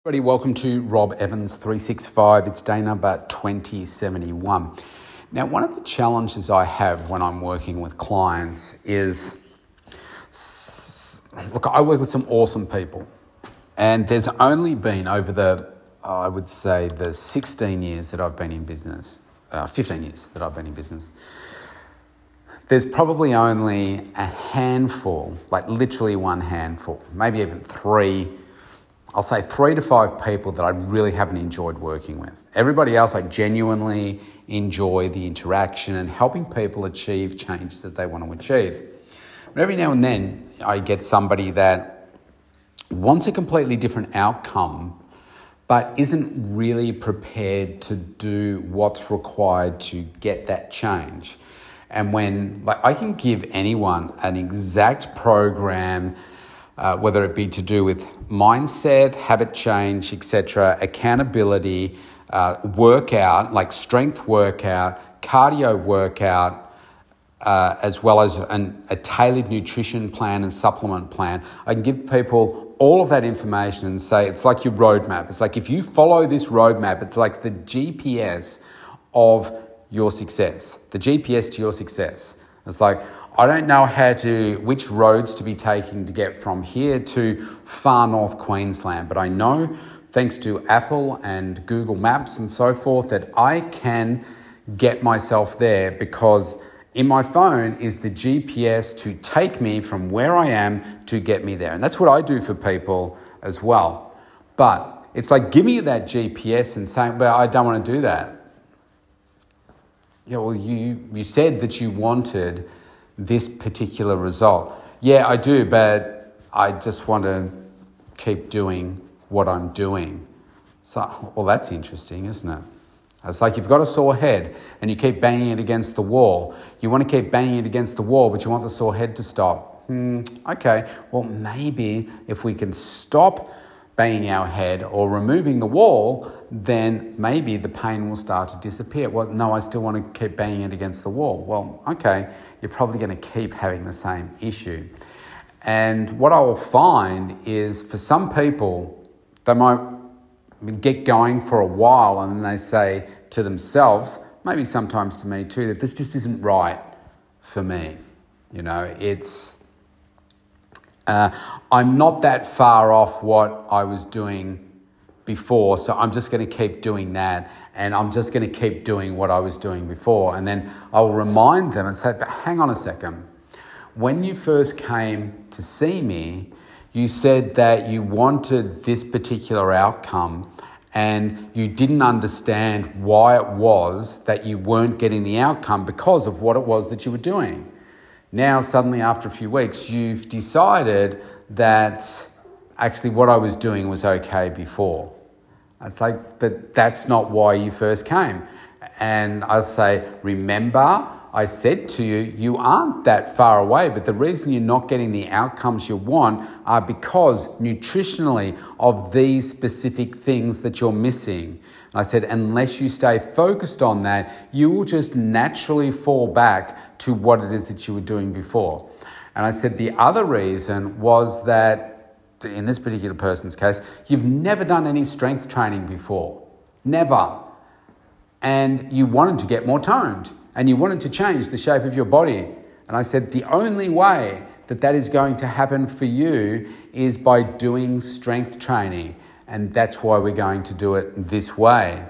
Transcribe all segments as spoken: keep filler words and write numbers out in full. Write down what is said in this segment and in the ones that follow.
Everybody, welcome to Rob Evans three sixty-five. It's day number twenty seventy-one. Now, one of the challenges I have when I'm working with clients is, look, I work with some awesome people, and there's only been over the, I would say, the sixteen years that I've been in business, uh, fifteen years that I've been in business, there's probably only a handful, like literally one handful, maybe even three, I'll say three to five people that I really haven't enjoyed working with. Everybody else, I genuinely enjoy the interaction and helping people achieve changes that they want to achieve. But every now and then, I get somebody that wants a completely different outcome, but isn't really prepared to do what's required to get that change. And when, like, I can give anyone an exact program, Uh, whether it be to do with mindset, habit change, et cetera, accountability, uh, workout, like strength workout, cardio workout, uh, as well as an, a tailored nutrition plan and supplement plan. I can give people all of that information and say it's like your roadmap. It's like if you follow this roadmap, it's like the G P S of your success, the G P S to your success. It's like, I don't know how to, which roads to be taking to get from here to far north Queensland, but I know, thanks to Apple and Google Maps and so forth, that I can get myself there because in my phone is the G P S to take me from where I am to get me there. And that's what I do for people as well. But it's like giving you that G P S and saying, well, I don't want to do that. Yeah, well, you, you said that you wanted this particular result. Yeah, I do, but I just want to keep doing what I'm doing. So, well, that's interesting, isn't it? It's like you've got a sore head and you keep banging it against the wall. You want to keep banging it against the wall, but you want the sore head to stop. Hmm, okay, well, maybe if we can stop banging our head or removing the wall, then maybe the pain will start to disappear. Well, no, I still want to keep banging it against the wall. Well, okay, you're probably going to keep having the same issue. And what I will find is for some people, they might get going for a while and then they say to themselves, maybe sometimes to me too, that this just isn't right for me. You know, it's... Uh, I'm not that far off what I was doing before, so I'm just going to keep doing that, and I'm just going to keep doing what I was doing before. And then I'll remind them and say, but hang on a second. When you first came to see me, you said that you wanted this particular outcome and you didn't understand why it was that you weren't getting the outcome because of what it was that you were doing. Now, suddenly, after a few weeks, you've decided that actually what I was doing was okay before. It's like, but that's not why you first came. And I say, remember, I said to you, you aren't that far away, but the reason you're not getting the outcomes you want are because nutritionally of these specific things that you're missing. And I said, unless you stay focused on that, you will just naturally fall back to what it is that you were doing before. And I said, the other reason was that, in this particular person's case, you've never done any strength training before. Never. And you wanted to get more toned. And you wanted to change the shape of your body. And I said, the only way that that is going to happen for you is by doing strength training. And that's why we're going to do it this way.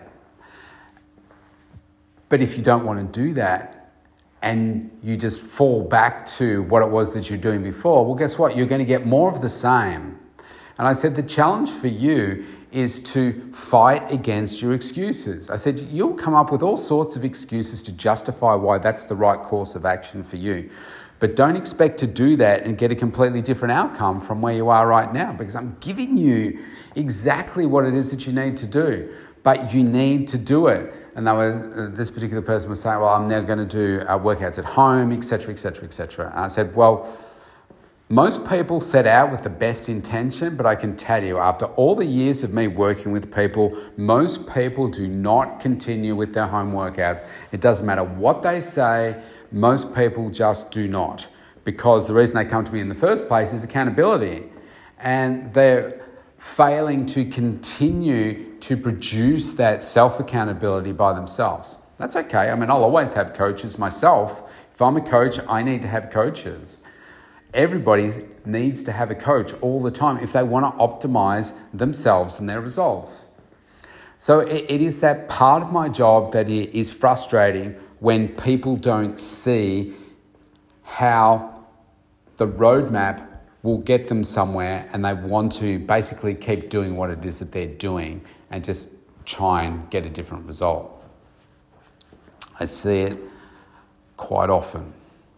But if you don't want to do that and you just fall back to what it was that you're doing before, well, guess what? You're going to get more of the same. And I said, the challenge for you is to fight against your excuses. I said, you'll come up with all sorts of excuses to justify why that's the right course of action for you. But don't expect to do that and get a completely different outcome from where you are right now, because I'm giving you exactly what it is that you need to do, but you need to do it. And they were, uh, this particular person was saying, well, I'm now going to do uh, workouts at home, et cetera, et cetera, et cetera. And I said, well, most people set out with the best intention, but I can tell you, after all the years of me working with people, most people do not continue with their home workouts. It doesn't matter what they say, most people just do not, because the reason they come to me in the first place is accountability. And they're failing to continue to produce that self-accountability by themselves. That's okay. I mean, I'll always have coaches myself. If I'm a coach, I need to have coaches. Everybody needs to have a coach all the time if they want to optimize themselves and their results. So it, it is that part of my job that is frustrating when people don't see how the roadmap will get them somewhere and they want to basically keep doing what it is that they're doing and just try and get a different result. I see it quite often.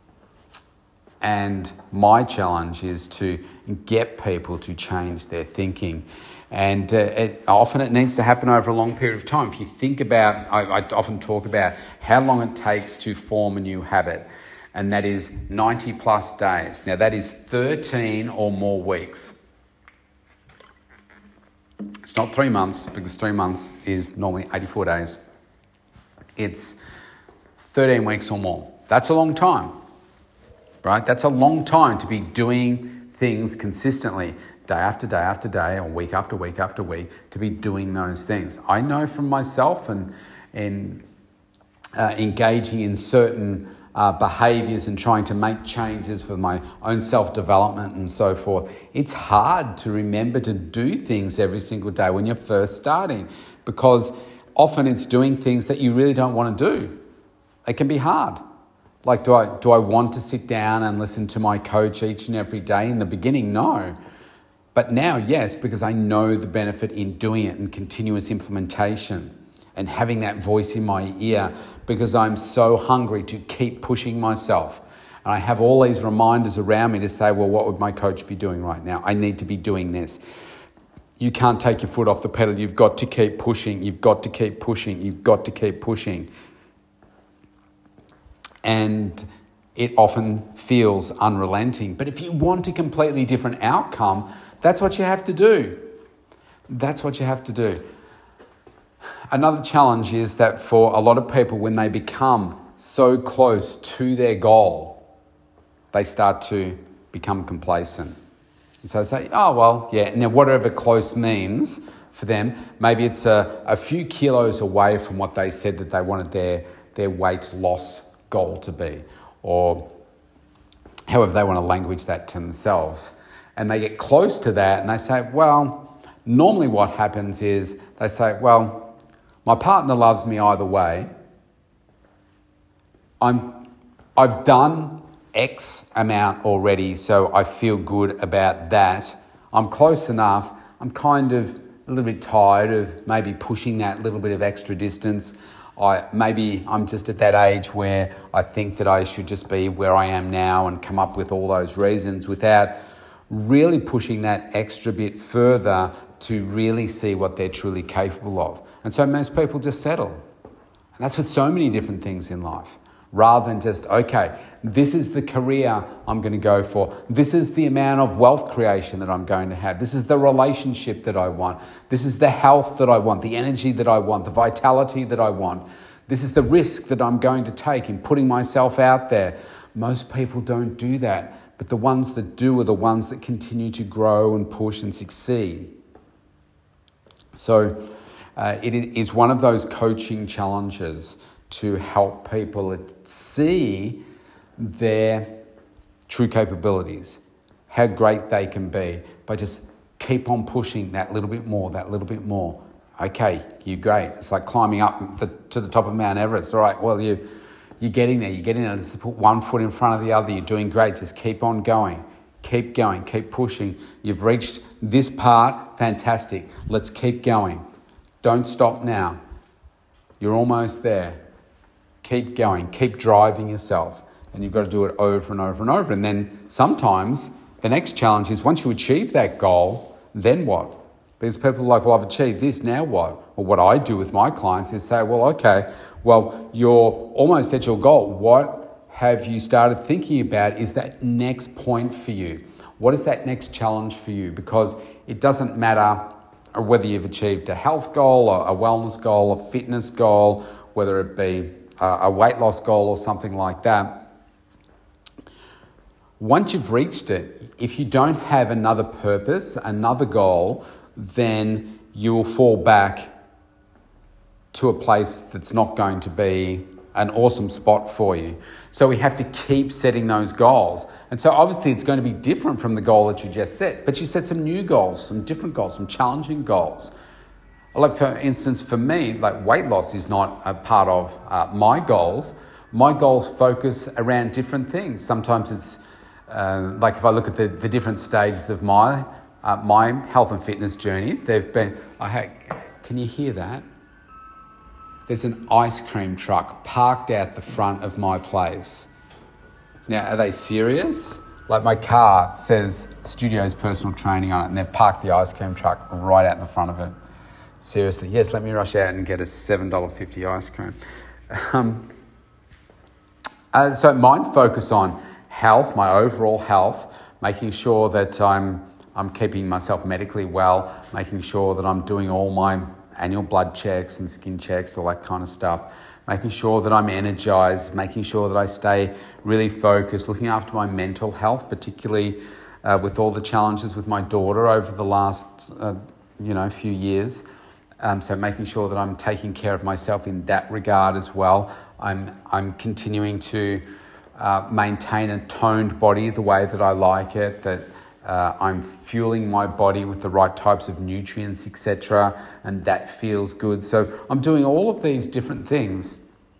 And my challenge is to get people to change their thinking. And uh, it, often it needs to happen over a long period of time. If you think about, I, I often talk about how long it takes to form a new habit, and that is ninety plus days. Now that is thirteen or more weeks. It's not three months, because three months is normally eighty-four days. It's thirteen weeks or more. That's a long time, right? That's a long time to be doing things consistently, day after day after day, or week after week after week, to be doing those things. I know from myself and in uh, engaging in certain uh, behaviours and trying to make changes for my own self-development and so forth, it's hard to remember to do things every single day when you're first starting, because often it's doing things that you really don't want to do. It can be hard. Like, do I do I want to sit down and listen to my coach each and every day? In the beginning, no. But now, yes, because I know the benefit in doing it and continuous implementation and having that voice in my ear, because I'm so hungry to keep pushing myself. And I have all these reminders around me to say, well, what would my coach be doing right now? I need to be doing this. You can't take your foot off the pedal. You've got to keep pushing. You've got to keep pushing. You've got to keep pushing. And it often feels unrelenting. But if you want a completely different outcome, that's what you have to do. That's what you have to do. Another challenge is that for a lot of people, when they become so close to their goal, they start to become complacent. And so they say, oh, well, yeah, now whatever close means for them, maybe it's a, a few kilos away from what they said that they wanted their, their weight loss goal to be, or however they want to language that to themselves. And they get close to that and they say, well, normally what happens is they say, well, my partner loves me either way. I'm, I've done X amount already, so I feel good about that. I'm close enough. I'm kind of a little bit tired of maybe pushing that little bit of extra distance. I maybe I'm just at that age where I think that I should just be where I am now and come up with all those reasons without really pushing that extra bit further to really see what they're truly capable of. And so most people just settle. And that's with so many different things in life. Rather than just, okay, this is the career I'm going to go for. This is the amount of wealth creation that I'm going to have. This is the relationship that I want. This is the health that I want, the energy that I want, the vitality that I want. This is the risk that I'm going to take in putting myself out there. Most people don't do that. But the ones that do are the ones that continue to grow and push and succeed. So uh, it is one of those coaching challenges to help people see their true capabilities, how great they can be, by just keep on pushing that little bit more, that little bit more. Okay, you're great. It's like climbing up the, to the top of Mount Everest. All right, well, you, you're getting there. You're getting there. Just put one foot in front of the other. You're doing great. Just keep on going. Keep going. Keep pushing. You've reached this part. Fantastic. Let's keep going. Don't stop now. You're almost there. Keep going, keep driving yourself. And you've got to do it over and over and over. And then sometimes the next challenge is once you achieve that goal, then what? Because people are like, well, I've achieved this, now what? Well, what I do with my clients is say, well, okay, well, you're almost at your goal. What have you started thinking about is that next point for you? What is that next challenge for you? Because it doesn't matter whether you've achieved a health goal, a wellness goal, a fitness goal, whether it be a weight loss goal or something like that. Once you've reached it, if you don't have another purpose, another goal, then you will fall back to a place that's not going to be an awesome spot for you. So we have to keep setting those goals. And so obviously it's going to be different from the goal that you just set, but you set some new goals, some different goals, some challenging goals. Like for instance, for me, like weight loss is not a part of uh, my goals. My goals focus around different things. Sometimes it's uh, like if I look at the, the different stages of my uh, my health and fitness journey, they've been, I had, can you hear that? There's an ice cream truck parked out the front of my place. Now, are they serious? Like my car says Studios Personal Training on it, and they've parked the ice cream truck right out in the front of it. Seriously, yes, let me rush out and get a seven dollars fifty ice cream. Um, uh, so mine focus on health, my overall health, making sure that I'm I'm keeping myself medically well, making sure that I'm doing all my annual blood checks and skin checks, all that kind of stuff, making sure that I'm energized, making sure that I stay really focused, looking after my mental health, particularly uh, with all the challenges with my daughter over the last uh, you know few years. Um, so making sure that I'm taking care of myself in that regard as well. I'm I'm continuing to uh, maintain a toned body the way that I like it, that Uh, I'm fueling my body with the right types of nutrients, et cetera, and that feels good. So I'm doing all of these different things,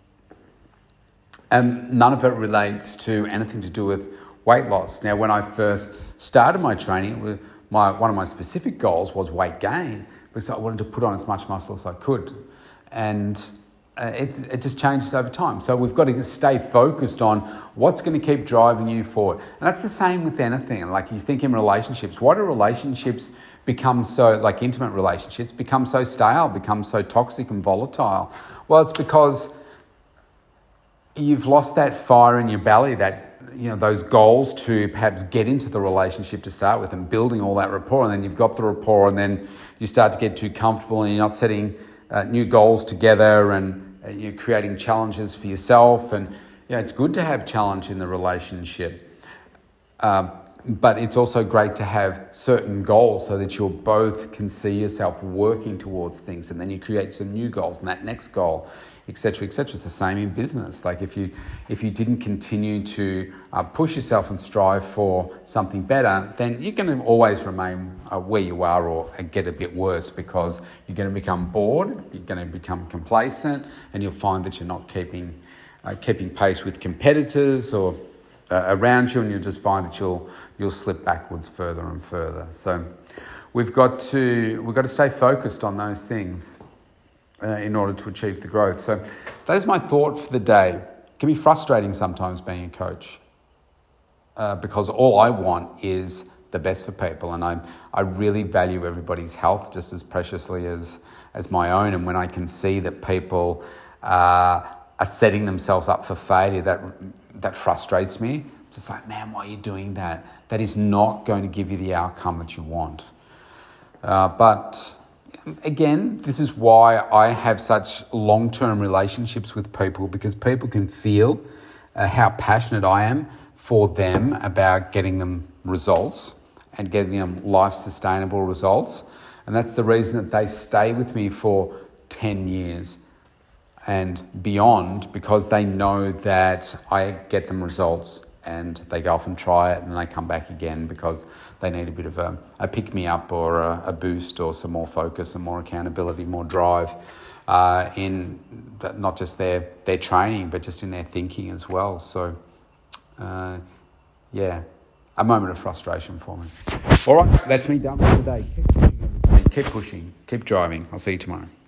and none of it relates to anything to do with weight loss. Now, when I first started my training, my one of my specific goals was weight gain, because I wanted to put on as much muscle as I could, and Uh, it, it just changes over time. So we've got to stay focused on what's going to keep driving you forward. And that's the same with anything. Like you think in relationships, why do relationships become so, like intimate relationships, become so stale, become so toxic and volatile? Well, it's because you've lost that fire in your belly, that, you know, those goals to perhaps get into the relationship to start with and building all that rapport. And then you've got the rapport and then you start to get too comfortable and you're not setting Uh, new goals together, and uh, you're creating challenges for yourself. And you know, it's good to have challenge in the relationship, uh, but it's also great to have certain goals so that you both can see yourself working towards things, and then you create some new goals and that next goal, et cetera, et cetera. It's the same in business. Like if you if you didn't continue to uh, push yourself and strive for something better, then you're going to always remain uh, where you are, or get a bit worse, because you're going to become bored, you're going to become complacent, and you'll find that you're not keeping uh, keeping pace with competitors or uh, around you, and you'll just find that you'll you'll slip backwards further and further. So we've got to we've got to stay focused on those things Uh, in order to achieve the growth. So that is my thought for the day. It can be frustrating sometimes being a coach uh, because all I want is the best for people, and I I really value everybody's health just as preciously as as my own. And when I can see that people uh, are setting themselves up for failure, that that frustrates me. It's just like, man, why are you doing that? That is not going to give you the outcome that you want. Uh, but Again, this is why I have such long-term relationships with people, because people can feel uh, how passionate I am for them about getting them results and getting them life-sustainable results. And that's the reason that they stay with me for ten years and beyond, because they know that I get them results and they go off and try it and they come back again because they need a bit of a, a pick-me-up or a, a boost or some more focus and more accountability, more drive uh, in that, not just their, their training, but just in their thinking as well. So, uh, yeah, a moment of frustration for me. All right, that's me done for today. Keep pushing, everybody. Keep pushing. Keep driving. I'll see you tomorrow.